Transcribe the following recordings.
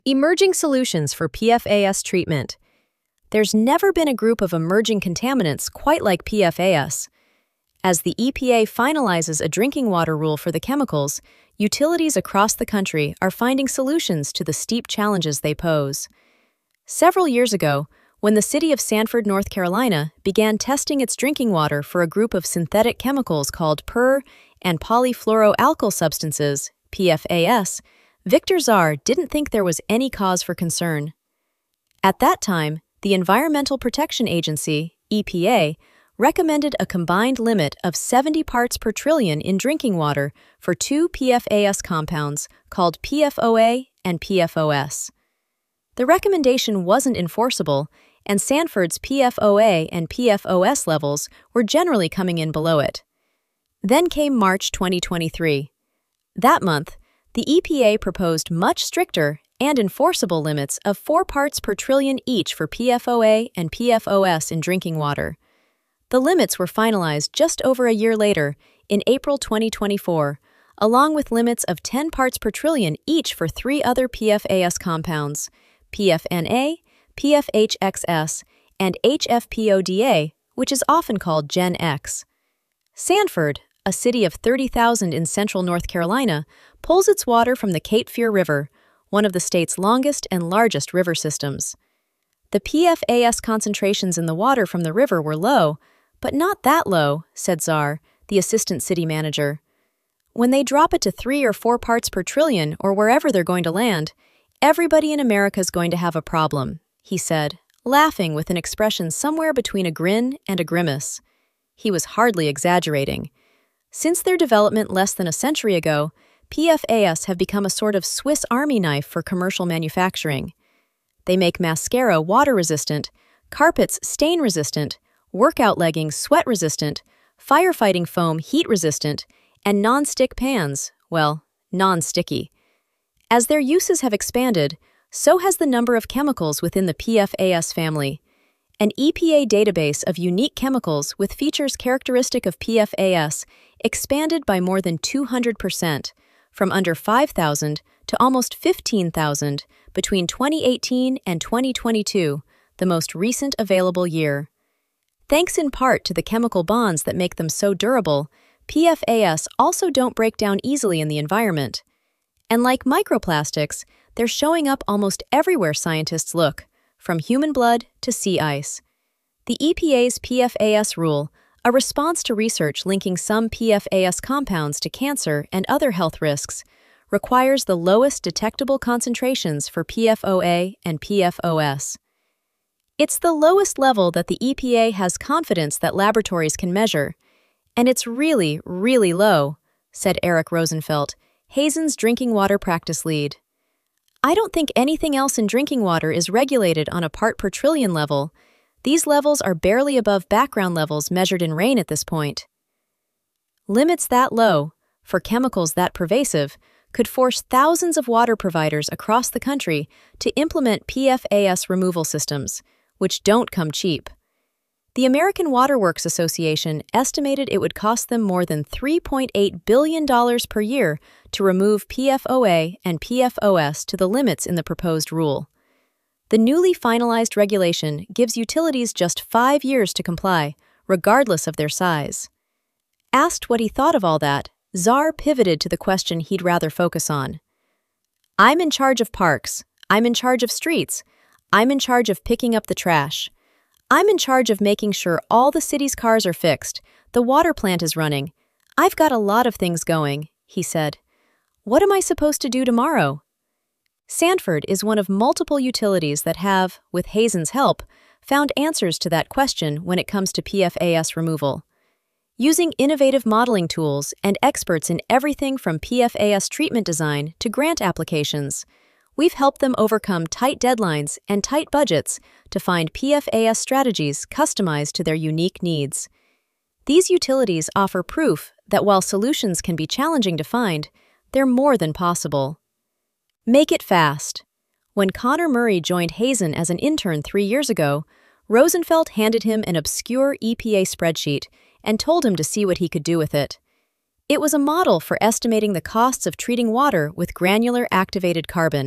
Emerging solutions for PFAS treatment. There's never been a group of emerging contaminants quite like PFAS. As the EPA finalizes a drinking water rule for the chemicals, utilities across the country are finding solutions to the steep challenges they pose. Several years ago, when the city of Sanford, North Carolina, began testing its drinking water for a group of synthetic chemicals called per- and polyfluoroalkyl substances, PFAS, Victor Zar didn't think there was any cause for concern. At that time, the Environmental Protection Agency, EPA, recommended a combined limit of 70 parts per trillion in drinking water for two PFAS compounds called PFOA and PFOS. The recommendation wasn't enforceable, and Sanford's PFOA and PFOS levels were generally coming in below it. Then came March 2023. That month, the EPA proposed much stricter and enforceable limits of 4 parts per trillion each for PFOA and PFOS in drinking water. The limits were finalized just over a year later, in April 2024, along with limits of 10 parts per trillion each for 3 other PFAS compounds, PFNA, PFHXS, and HFPODA, which is often called Gen X. Sanford, a city of 30,000 in central North Carolina, pulls its water from the Cape Fear River, one of the state's longest and largest river systems. The PFAS concentrations in the water from the river were low, but not that low, said Zar, the assistant city manager. When they drop it to 3 or 4 parts per trillion or wherever they're going to land, everybody in America's going to have a problem, he said, laughing with an expression somewhere between a grin and a grimace. He was hardly exaggerating. Since their development less than a century ago, PFAS have become a sort of Swiss Army knife for commercial manufacturing. They make mascara water-resistant, carpets stain-resistant, workout leggings sweat-resistant, firefighting foam heat-resistant, and non-stick pans, well, non-sticky. As their uses have expanded, so has the number of chemicals within the PFAS family. An EPA database of unique chemicals with features characteristic of PFAS expanded by more than 200%, from under 5,000 to almost 15,000 between 2018 and 2022, the most recent available year. Thanks in part to the chemical bonds that make them so durable, PFAS also don't break down easily in the environment. And like microplastics, they're showing up almost everywhere scientists look, from human blood to sea ice. The EPA's PFAS rule, a response to research linking some PFAS compounds to cancer and other health risks, requires the lowest detectable concentrations for PFOA and PFOS. It's the lowest level that the EPA has confidence that laboratories can measure, and it's really, really low, said Eric Rosenfeld, Hazen's drinking water practice lead. I don't think anything else in drinking water is regulated on a part per trillion level. These levels are barely above background levels measured in rain at this point. Limits that low, for chemicals that pervasive, could force thousands of water providers across the country to implement PFAS removal systems, which don't come cheap. The American Water Works Association estimated it would cost them more than $3.8 billion per year to remove PFOA and PFOS to the limits in the proposed rule. The newly finalized regulation gives utilities just 5 years to comply, regardless of their size. Asked what he thought of all that, Zar pivoted to the question he'd rather focus on. I'm in charge of parks. I'm in charge of streets. I'm in charge of picking up the trash. I'm in charge of making sure all the city's cars are fixed, the water plant is running. I've got a lot of things going, he said. What am I supposed to do tomorrow? Sanford is one of multiple utilities that have, with Hazen's help, found answers to that question when it comes to PFAS removal. Using innovative modeling tools and experts in everything from PFAS treatment design to grant applications, we've helped them overcome tight deadlines and tight budgets to find PFAS strategies customized to their unique needs. These utilities offer proof that while solutions can be challenging to find, they're more than possible. Make it fast. When Connor Murray joined Hazen as an intern 3 years ago, Rosenfeld handed him an obscure EPA spreadsheet and told him to see what he could do with it. It was a model for estimating the costs of treating water with granular activated carbon,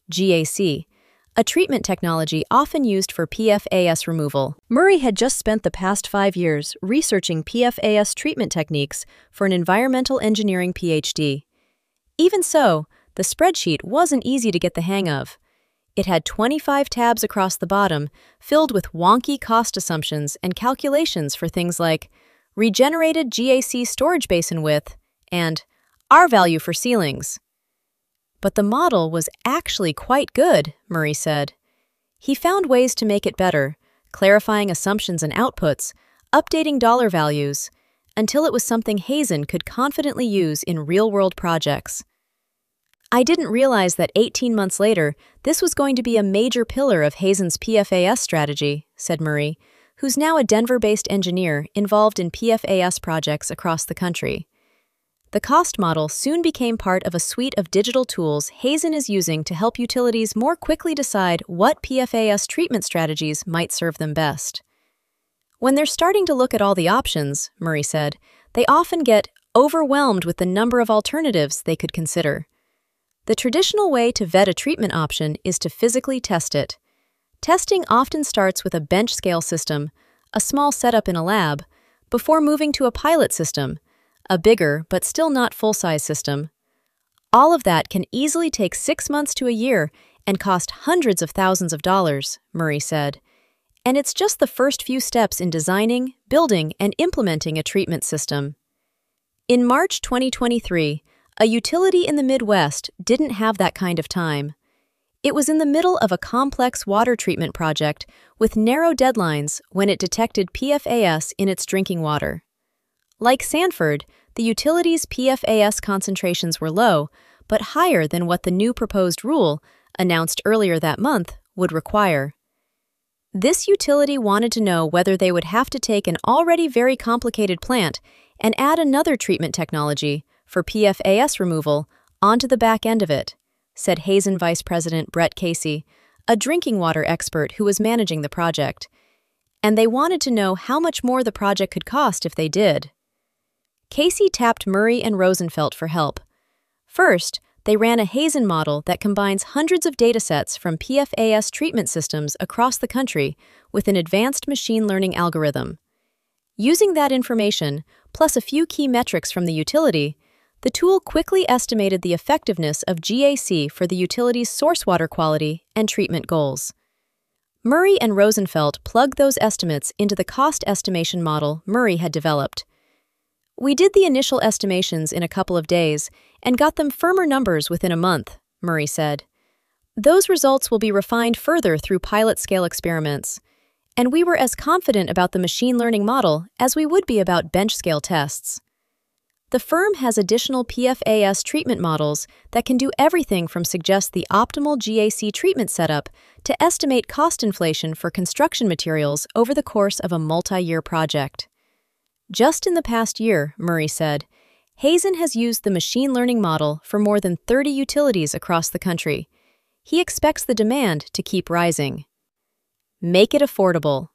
GAC, a treatment technology often used for PFAS removal. Murray had just spent the past 5 years researching PFAS treatment techniques for an environmental engineering PhD. Even so, the spreadsheet wasn't easy to get the hang of. It had 25 tabs across the bottom, filled with wonky cost assumptions and calculations for things like regenerated GAC storage basin width and R value for ceilings. But the model was actually quite good, Murray said. He found ways to make it better, clarifying assumptions and outputs, updating dollar values, until it was something Hazen could confidently use in real-world projects. I didn't realize that 18 months later, this was going to be a major pillar of Hazen's PFAS strategy, said Murray, who's now a Denver-based engineer involved in PFAS projects across the country. The cost model soon became part of a suite of digital tools Hazen is using to help utilities more quickly decide what PFAS treatment strategies might serve them best. When they're starting to look at all the options, Murray said, they often get overwhelmed with the number of alternatives they could consider. The traditional way to vet a treatment option is to physically test it. Testing often starts with a bench scale system, a small setup in a lab, before moving to a pilot system, a bigger but still not full-size system. All of that can easily take 6 months to a year and cost hundreds of thousands of dollars, Murray said. And it's just the first few steps in designing, building, and implementing a treatment system. In March 2023, a utility in the Midwest didn't have that kind of time. It was in the middle of a complex water treatment project with narrow deadlines when it detected PFAS in its drinking water. Like Sanford, the utility's PFAS concentrations were low, but higher than what the new proposed rule, announced earlier that month, would require. This utility wanted to know whether they would have to take an already very complicated plant and add another treatment technology for PFAS removal onto the back end of it, said Hazen Vice President Brett Casey, a drinking water expert who was managing the project. And they wanted to know how much more the project could cost if they did. Casey tapped Murray and Rosenfelt for help. First, they ran a Hazen model that combines hundreds of datasets from PFAS treatment systems across the country with an advanced machine learning algorithm. Using that information, plus a few key metrics from the utility, the tool quickly estimated the effectiveness of GAC for the utility's source water quality and treatment goals. Murray and Rosenfelt plugged those estimates into the cost estimation model Murray had developed. We did the initial estimations in a couple of days and got them firmer numbers within a month, Murray said. Those results will be refined further through pilot-scale experiments, and we were as confident about the machine learning model as we would be about bench-scale tests. The firm has additional PFAS treatment models that can do everything from suggest the optimal GAC treatment setup to estimate cost inflation for construction materials over the course of a multi-year project. Just in the past year, Murray said, Hazen has used the machine learning model for more than 30 utilities across the country. He expects the demand to keep rising. Make it affordable.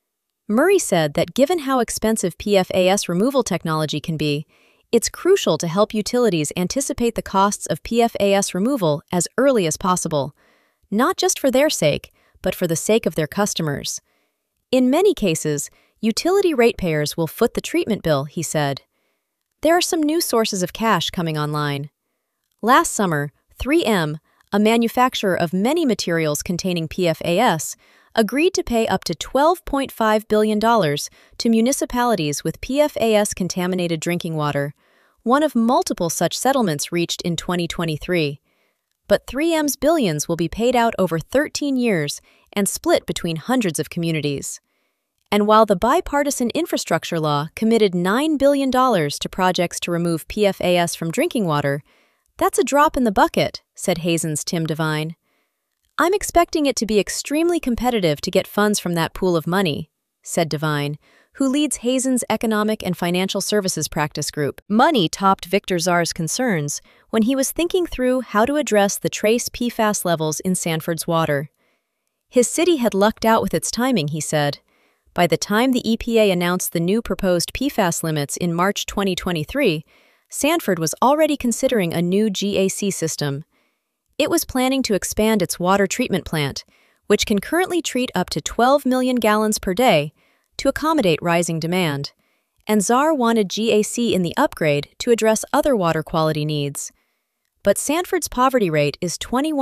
Murray said that given how expensive PFAS removal technology can be, it's crucial to help utilities anticipate the costs of PFAS removal as early as possible, not just for their sake, but for the sake of their customers. In many cases, utility ratepayers will foot the treatment bill, he said. There are some new sources of cash coming online. Last summer, 3M, a manufacturer of many materials containing PFAS, agreed to pay up to $12.5 billion to municipalities with PFAS-contaminated drinking water, one of multiple such settlements reached in 2023. But 3M's billions will be paid out over 13 years and split between hundreds of communities. And while the bipartisan infrastructure law committed $9 billion to projects to remove PFAS from drinking water, that's a drop in the bucket, said Hazen's Tim Devine. I'm expecting it to be extremely competitive to get funds from that pool of money, said Devine, who leads Hazen's Economic and Financial Services Practice Group. Money topped Victor Czar's concerns when he was thinking through how to address the trace PFAS levels in Sanford's water. His city had lucked out with its timing, he said. By the time the EPA announced the new proposed PFAS limits in March 2023, Sanford was already considering a new GAC system. It was planning to expand its water treatment plant, which can currently treat up to 12 million gallons per day, to accommodate rising demand. And Xaar wanted GAC in the upgrade to address other water quality needs. But Sanford's poverty rate is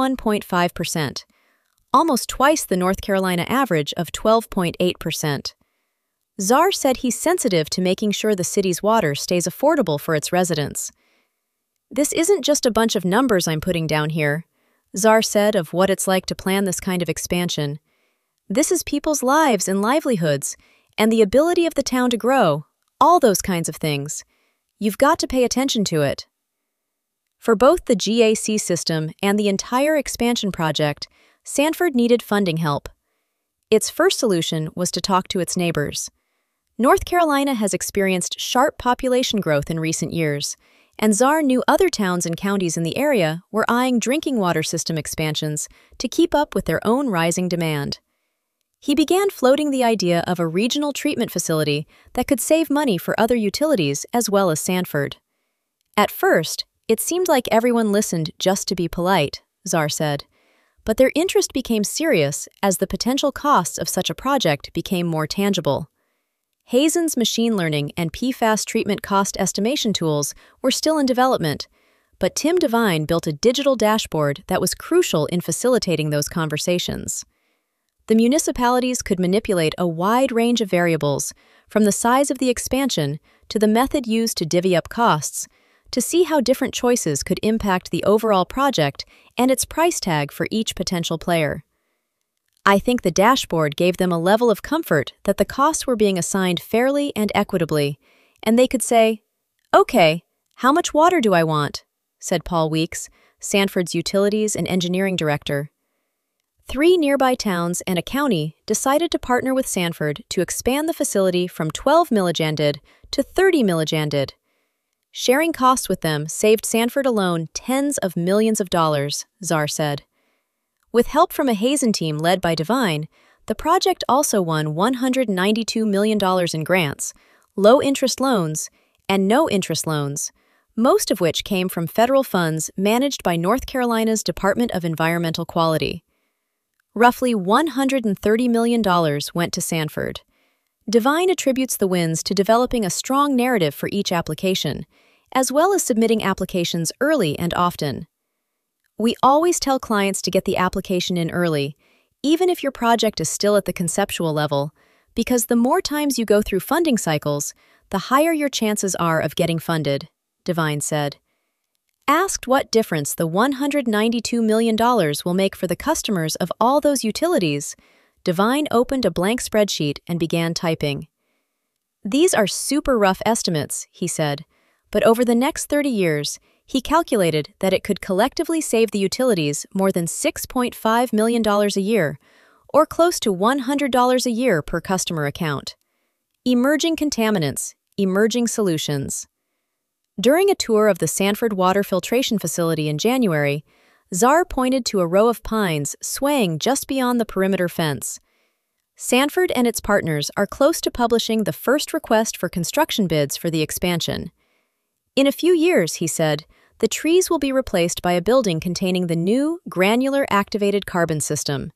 21.5%, almost twice the North Carolina average of 12.8%. Xaar said he's sensitive to making sure the city's water stays affordable for its residents. "This isn't just a bunch of numbers I'm putting down here," Xaar said of what it's like to plan this kind of expansion. "This is people's lives and livelihoods, and the ability of the town to grow, all those kinds of things. You've got to pay attention to it." For both the GAC system and the entire expansion project, Sanford needed funding help. Its first solution was to talk to its neighbors. North Carolina has experienced sharp population growth in recent years, and Xaar knew other towns and counties in the area were eyeing drinking water system expansions to keep up with their own rising demand. He began floating the idea of a regional treatment facility that could save money for other utilities as well as Sanford. At first, it seemed like everyone listened just to be polite, Xaar said, but their interest became serious as the potential costs of such a project became more tangible. Hazen's machine learning and PFAS treatment cost estimation tools were still in development, but Tim Devine built a digital dashboard that was crucial in facilitating those conversations. The municipalities could manipulate a wide range of variables, from the size of the expansion to the method used to divvy up costs, to see how different choices could impact the overall project and its price tag for each potential player. "I think the dashboard gave them a level of comfort that the costs were being assigned fairly and equitably, and they could say, 'Okay, how much water do I want?' said Paul Weeks, Sanford's Utilities and Engineering Director. 3 nearby towns and a county decided to partner with Sanford to expand the facility from 12 millijandid to 30 millijandid. Sharing costs with them saved Sanford alone tens of millions of dollars, Xaar said. With help from a Hazen team led by Devine, the project also won $192 million in grants, low-interest loans, and no-interest loans, most of which came from federal funds managed by North Carolina's Department of Environmental Quality. Roughly $130 million went to Sanford. Devine attributes the wins to developing a strong narrative for each application, as well as submitting applications early and often. "We always tell clients to get the application in early, even if your project is still at the conceptual level, because the more times you go through funding cycles, the higher your chances are of getting funded," Devine said. Asked what difference the $192 million will make for the customers of all those utilities, Devine opened a blank spreadsheet and began typing. "These are super rough estimates," he said, but over the next 30 years, he calculated that it could collectively save the utilities more than $6.5 million a year, or close to $100 a year per customer account. Emerging contaminants, emerging solutions. During a tour of the Sanford Water Filtration Facility in January, Xaar pointed to a row of pines swaying just beyond the perimeter fence. Sanford and its partners are close to publishing the first request for construction bids for the expansion. In a few years, he said, the trees will be replaced by a building containing the new granular activated carbon system.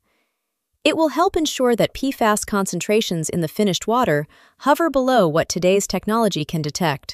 It will help ensure that PFAS concentrations in the finished water hover below what today's technology can detect.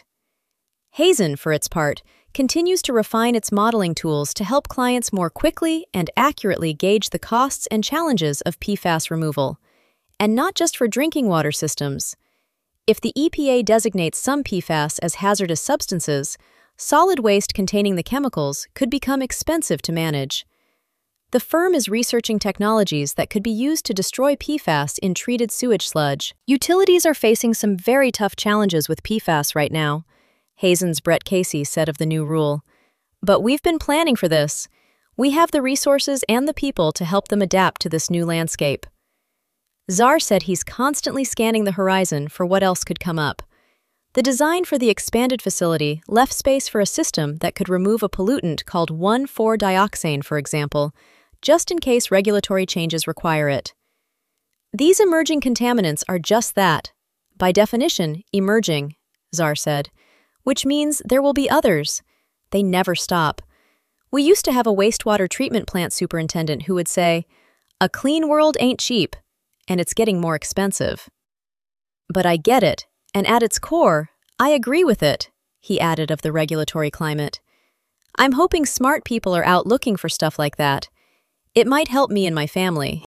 Hazen, for its part, continues to refine its modeling tools to help clients more quickly and accurately gauge the costs and challenges of PFAS removal, and not just for drinking water systems. If the EPA designates some PFAS as hazardous substances, solid waste containing the chemicals could become expensive to manage. The firm is researching technologies that could be used to destroy PFAS in treated sewage sludge. Utilities are facing some very tough challenges with PFAS right now, Hazen's Brett Casey said of the new rule. But we've been planning for this. We have the resources and the people to help them adapt to this new landscape. Xaar said he's constantly scanning the horizon for what else could come up. The design for the expanded facility left space for a system that could remove a pollutant called 1,4-dioxane, for example, just in case regulatory changes require it. These emerging contaminants are just that, by definition, emerging, Xaar said, which means there will be others. They never stop. We used to have a wastewater treatment plant superintendent who would say, "A clean world ain't cheap, and it's getting more expensive." But I get it, and at its core, I agree with it, he added of the regulatory climate. I'm hoping smart people are out looking for stuff like that. It might help me and my family.